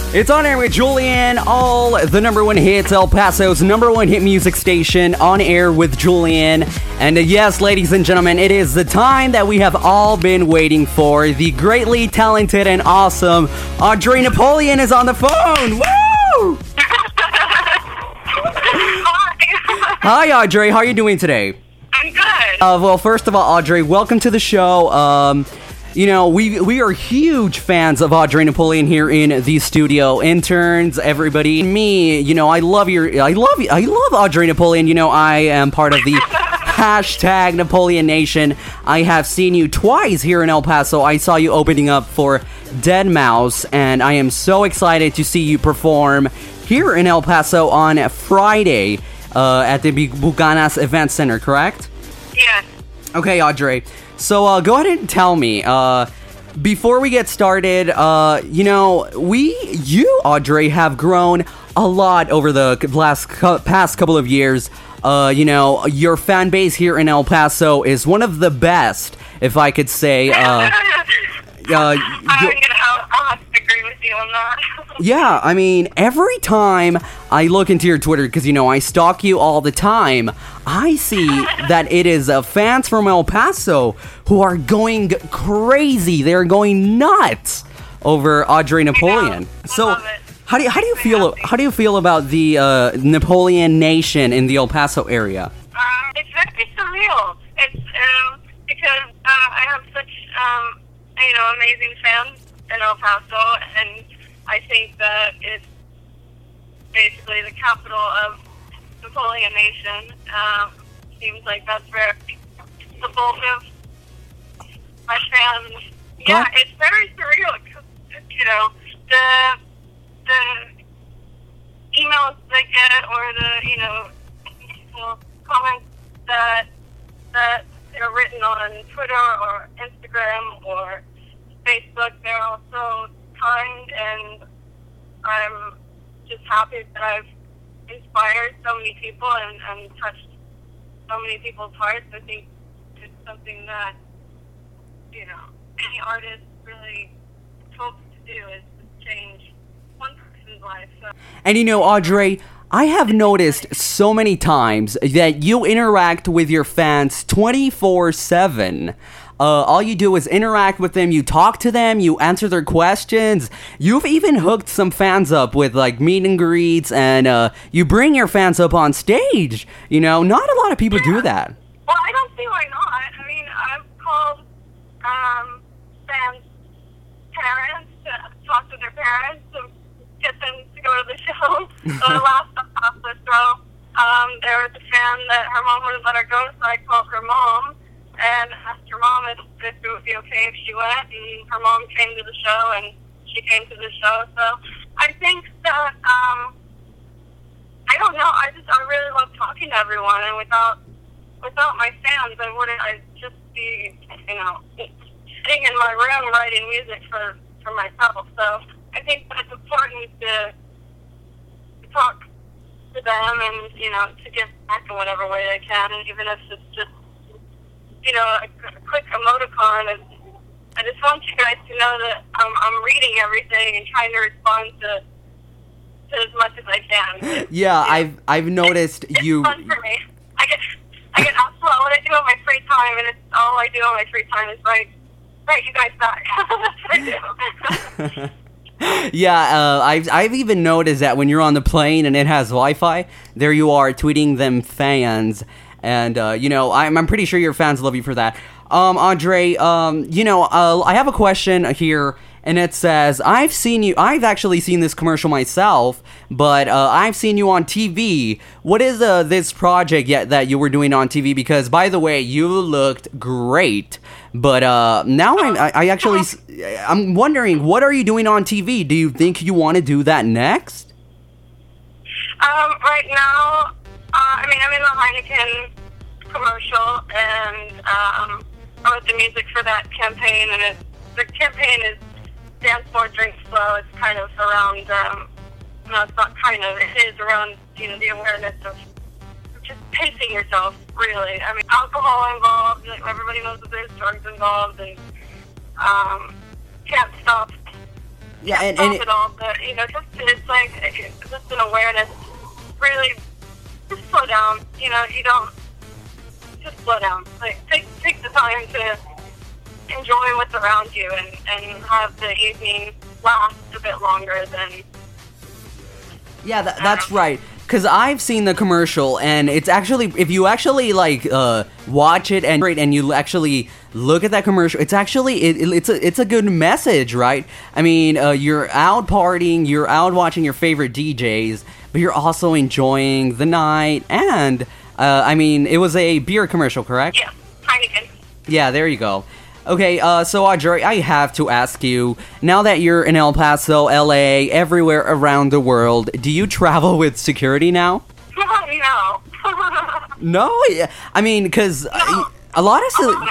It's On Air with Julian, all the number one hits, El Paso's number one hit music station, On Air with Julian. And yes, ladies and gentlemen, it is the time that we have all been waiting for. The greatly talented and awesome Audrey Napoleon is on the phone. Woo! Hi, Audrey. How are you doing today? I'm good. Well, first of all, Audrey, welcome to the show. You know, we are huge fans of Audrey Napoleon here in the studio. Interns, everybody, me. You know, I love Audrey Napoleon. You know, I am part of the hashtag Napoleon Nation. I have seen you twice here in El Paso. I saw you opening up for Deadmau5, and I am so excited to see you perform here in El Paso on Friday at the Buganas Event Center. Correct? Yes. Okay, Audrey. So go ahead and tell me, before we get started, you know, you, Audrey, have grown a lot over the past couple of years. You know, your fan base here in El Paso is one of the best, if I could say. I'll have to agree with you on that. Yeah, I mean, every time I look into your Twitter, because, you know, I stalk you all the time, I see that it is fans from El Paso who are going crazy. They're going nuts over Audrey Napoleon. So, how do you feel about the Napoleon Nation in the El Paso area? It's very surreal. It's because I have such amazing fans in El Paso, and I think that it's basically the capital of Napoleon Nation. Seems like that's where the bulk of my fans. Yeah, it's very surreal. You know, the emails they get, or the comments that are written on Twitter or Instagram or Facebook, they're all so kind, and I'm just happy that I've inspired so many people and touched so many people's hearts. I think it's something that, you know, any artist really hopes to do, is to change one person's life. So. And you know, Audrey, I have noticed so many times that you interact with your fans 24/7. All you do is interact with them, you talk to them, you answer their questions. You've even hooked some fans up with, like, meet and greets, and you bring your fans up on stage. You know, not a lot of people do that. Well, I don't see why not. I mean, I've called fans' parents to talk to their parents to get them to go to the show. So the last show, there was a fan that her mom wouldn't let her go, so I called her mom and asked her mom if it would be okay if she went, and her mom came to the show, and she came to the show. So I think that, I don't know, I really love talking to everyone, and without my fans, I'd just be, you know, sitting in my room writing music for myself. So I think that it's important to talk to them and, you know, to give back in whatever way I can, and even if it's just, you know, a quick emoticon. I just want you guys to know that I'm reading everything and trying to respond to as much as I can. Yeah, I've noticed you. It's fun for me. I get asked what I do on my free time, and it's all I do on my free time is write you guys back. That's what I do. Yeah, I've even noticed that when you're on the plane and it has Wi-Fi, there you are tweeting them fans. And, you know, I'm pretty sure your fans love you for that. Audrey, you know, I have a question here, and it says, I've actually seen this commercial myself, but I've seen you on TV. What is this project that you were doing on TV? Because, by the way, you looked great. But now I'm wondering, what are you doing on TV? Do you think you want to do that next? Right now, I'm in the Heineken commercial, and I wrote the music for that campaign, and the campaign is Dance More, Drink Slow. It's kind of around, no, it's not kind of, it is around, you know, the awareness of just pacing yourself, really. I mean, alcohol involved, like, everybody knows that there's drugs involved, and can't stop Yeah, and Stop it all, but just it's like just an awareness. Really, just slow down. You don't just slow down. Like take the time to enjoy what's around you and have the evening last a bit longer than. Yeah, that's right. Because I've seen the commercial, and it's actually, if you actually like watch it and you actually look at that commercial, it's actually it's a good message, right? I mean, you're out partying, you're out watching your favorite DJs, but you're also enjoying the night. And I mean, it was a beer commercial, correct? Yeah, Heineken. Yeah, there you go. Okay, so Audrey, I have to ask you, now that you're in El Paso, LA, everywhere around the world, do you travel with security now? No. No? Yeah, I mean, because No. a lot of... A lot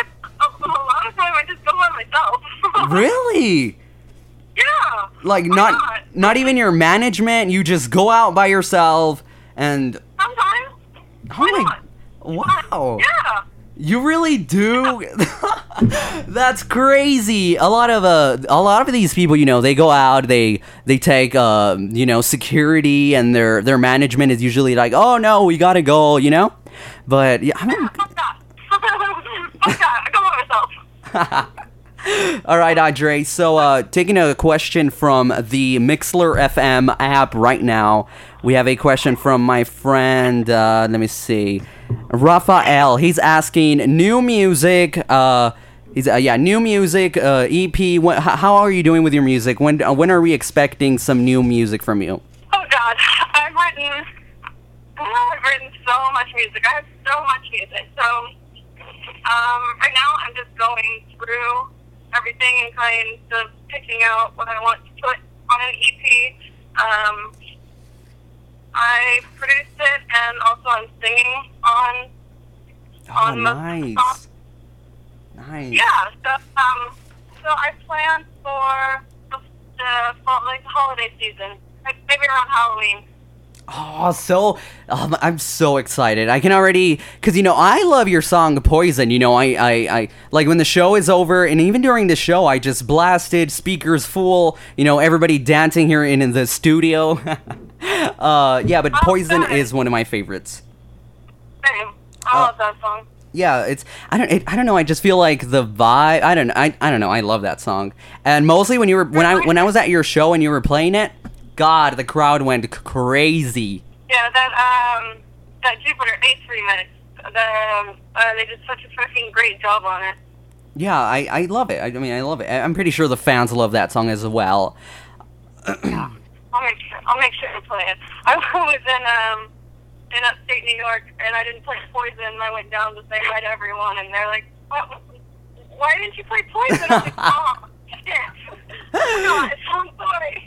of time I just go by myself. Really? Yeah. Like, Why not even your management, you just go out by yourself, and... Sometimes. Oh Why my... not? Wow. Yeah. You really do? That's crazy. A lot of these people, they go out, they take security, and their management is usually like, "Oh no, we got to go," But yeah, I mean, Fuck that. Fuck that. I go by myself. all right, Audrey. So, taking a question from the Mixler FM app right now. We have a question from my friend, let me see, Raphael. He's asking, new music, new music, EP, how are you doing with your music? When are we expecting some new music from you? Oh God, I've written so much music. I have so much music. So, right now I'm just going through everything and kind of picking out what I want to put on an EP. I produced it, and also I'm singing on nice. the song. Nice. Yeah, so I plan for the fall, like the holiday season, like maybe around Halloween. Oh, so I'm so excited. I can already, because I love your song Poison. I like when the show is over, and even during the show, I just blasted speakers full. Everybody dancing here in the studio. Yeah, but Poison is one of my favorites. Same. I love that song. Yeah, I don't know. I just feel like the vibe. I don't know. I love that song, and mostly when I was at your show and you were playing it. God, the crowd went crazy. Yeah, that Jupiter 8 remix. They did such a fucking great job on it. Yeah, I love it. I mean, I love it. I'm pretty sure the fans love that song as well. Yeah, I'll make sure to play it. I was in upstate New York, and I didn't play Poison. And I went down to say hi to everyone, and they're like, "Why didn't you play Poison?" I was like, "Oh, shit." Oh, I'm sorry.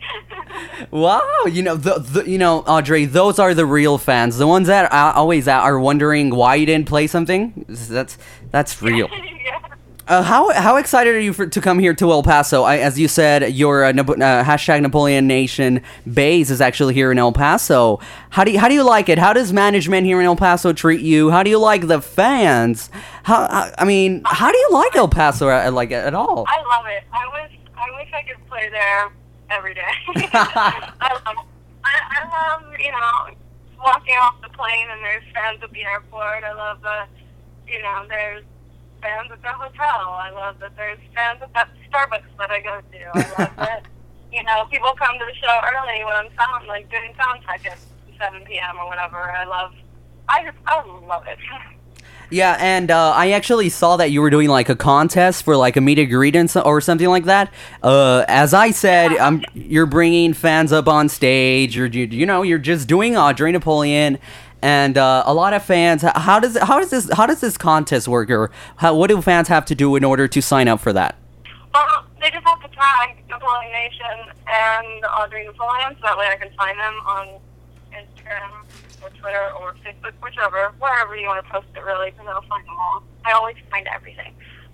Wow, Audrey, those are the real fans. The ones that are wondering why you didn't play something. That's real. Yeah. How excited are you to come here to El Paso? As you said, your hashtag Napoleon Nation base is actually here in El Paso. How do you like it? How does management here in El Paso treat you? How do you like the fans? How do you like El Paso at all? I love it. I wish I could play there every day. I love walking off the plane and there's fans at the airport. I love there's fans at the hotel. I love that there's fans at that Starbucks that I go to. I love that people come to the show early when I'm doing sound check at 7 p.m. or whatever. I love it. Yeah, and I actually saw that you were doing like a contest for like a meet and greet or something like that. As I said, you're bringing fans up on stage. You're just doing Audrey Napoleon, and a lot of fans. How does this contest work, or what do fans have to do in order to sign up for that? Well, they just have to tag Napoleon Nation and Audrey Napoleon, so that way I can find them on Instagram or Twitter or Facebook, whichever, wherever you want to post it, really, because I'll find them all. I always find everything.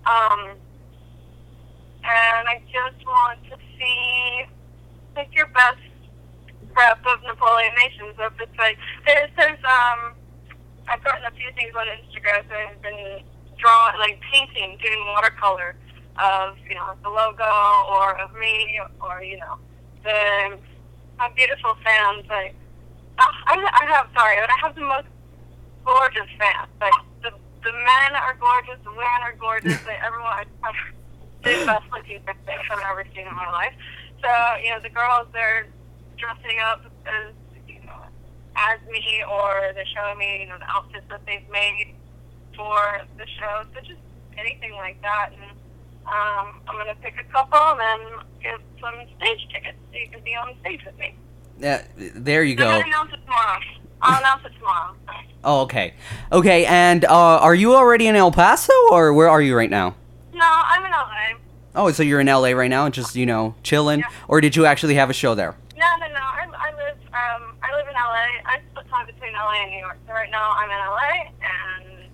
And I just want to see, pick your best rep of Napoleon Nation. So if it's like, I've gotten a few things on Instagram, so I've been painting, doing watercolor. of, the logo or of me or, the beautiful fans. Like, I have the most gorgeous fans. Like, the men are gorgeous, the women are gorgeous. Like, everyone, the best looking things I've ever seen in my life. So, the girls, they're dressing up as me, or they're showing me, the outfits that they've made for the show. So just anything like that. And I'm going to pick a couple and then get some stage tickets so you can be on stage with me. Yeah, there you go. I'm going to announce it tomorrow. I'll announce it tomorrow. Oh, okay. Okay, and are you already in El Paso, or where are you right now? No, I'm in LA. Oh, so you're in LA right now, just, chilling? Yeah. Or did you actually have a show there? No. I live in LA. I split time between LA and New York. So right now I'm in LA, and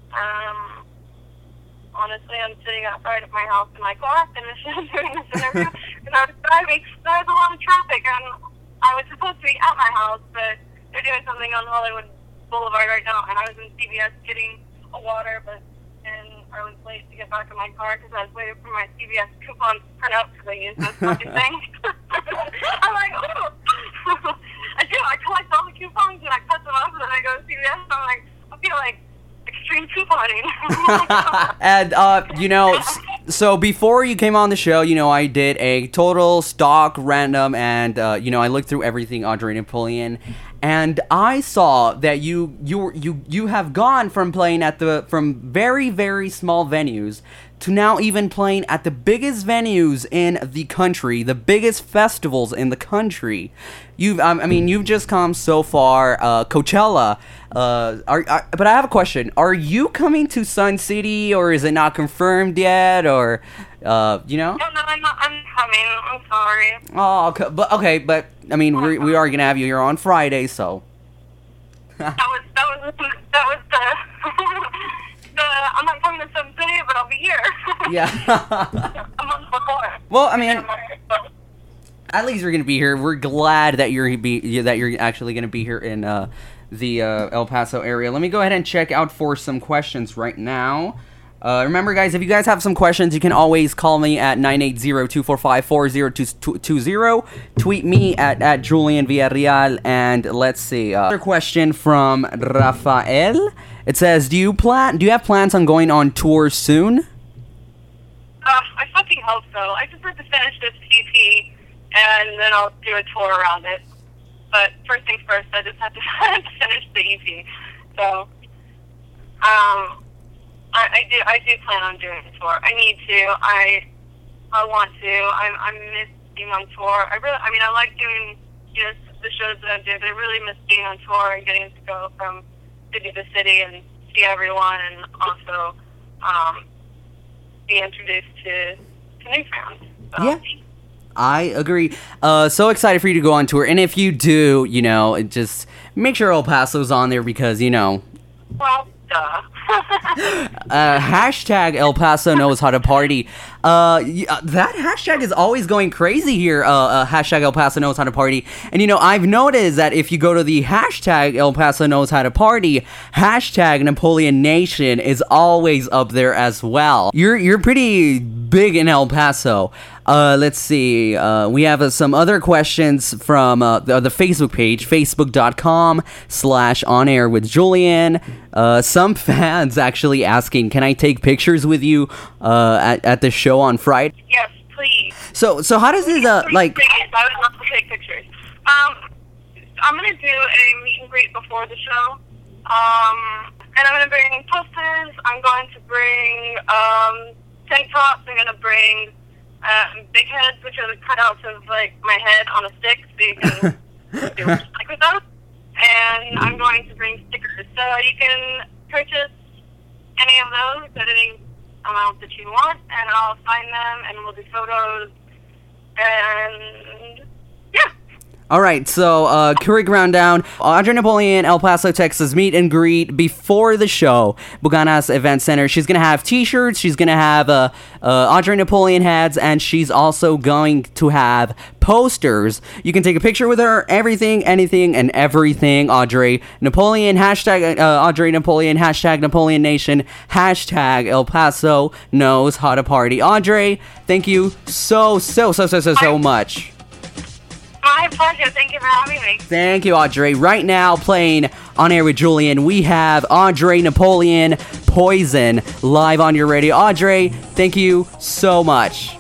honestly, I'm sitting outside of my house in my car, finishing doing this interview, and I was driving. There was a lot of traffic, and I was supposed to be at my house, but they're doing something on Hollywood Boulevard right now, and I was in CVS getting a water, and I was late to get back in my car because I was waiting for my CVS coupons to print out because I used this fucking thing. I'm like, oh. I collect all the coupons and I cut them up, and then I go to CVS, and I'm like, I feel like extreme couponing. And, so before you came on the show, I did a total stock random, and, I looked through everything Audrey Napoleon, and I saw that you have gone from playing from very, very small venues to now even playing at the biggest venues in the country, the biggest festivals in the country. You've just come so far. Coachella. But I have a question. Are you coming to Sun City, or is it not confirmed yet, or No, I'm coming. I'm sorry. Oh, okay, but we are gonna have you here on Friday, so. that was the I'm not coming to Sun City, but I'll be here. Yeah. A month before. Well, at least you're gonna be here. We're glad that you're actually gonna be here in the El Paso area. Let me go ahead and check out for some questions right now. Remember, guys, if you guys have some questions, you can always call me at 980-245-4020. Tweet me at Julian Villarreal. And let's see. Another question from Rafael. It says, do you have plans on going on tour soon? I fucking hope so. I just have to finish this EP, and then I'll do a tour around it. But first things first, I just have to finish the EP. So, I do plan on doing a tour. I need to. I want to. I miss being on tour. I like doing the shows that I do. But I really miss being on tour and getting to go from city to city and see everyone, and also be introduced to new fans. So. Yeah. I agree. So excited for you to go on tour. And if you do, just make sure El Paso's on there because, Well, duh. Hashtag El Paso knows how to party. That hashtag is always going crazy here. Hashtag El Paso knows how to party. And I've noticed that if you go to the hashtag El Paso knows how to party, hashtag Napoleon Nation is always up there as well. You're pretty big in El Paso. Let's see. We have some other questions from the Facebook page, facebook.com/onairwithjulian. Some fans actually asking, can I take pictures with you at the show on Friday? Yes, please. So how does this Please, I would love to take pictures. I'm gonna do a meet and greet before the show. And I'm gonna bring posters. I'm going to bring tank tops. I'm gonna bring big heads, which are the cutouts of my head on a stick, so you can do like with those. And I'm going to bring stickers, so you can purchase any of those at any amount that you want, and I'll sign them, and we'll do photos, and yeah. All right, so quick rundown. Audrey Napoleon, El Paso, Texas, meet and greet before the show. Buganas Event Center. She's going to have t-shirts. She's going to have Audrey Napoleon hats, and she's also going to have posters. You can take a picture with her, everything, anything, and everything. Audrey Napoleon, hashtag Audrey Napoleon, hashtag Napoleon Nation, hashtag El Paso knows how to party. Audrey, thank you so much. My pleasure. Thank you for having me. Thank you, Audrey. Right now, playing On Air with Julian, we have Audrey Napoleon, Poison, live on your radio. Audrey, thank you so much.